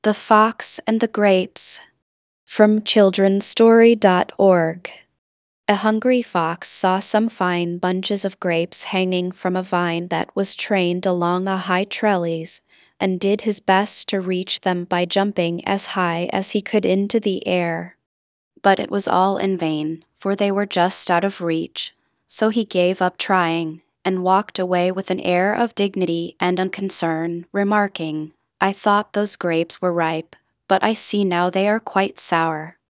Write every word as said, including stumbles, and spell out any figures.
The Fox and the Grapes, from children's story dot org. A hungry fox saw some fine bunches of grapes hanging from a vine that was trained along a high trellis, and did his best to reach them by jumping as high as he could into the air. But it was all in vain, for they were just out of reach, so he gave up trying, and walked away with an air of dignity and unconcern, remarking, "I thought those grapes were ripe, but I see now they are quite sour."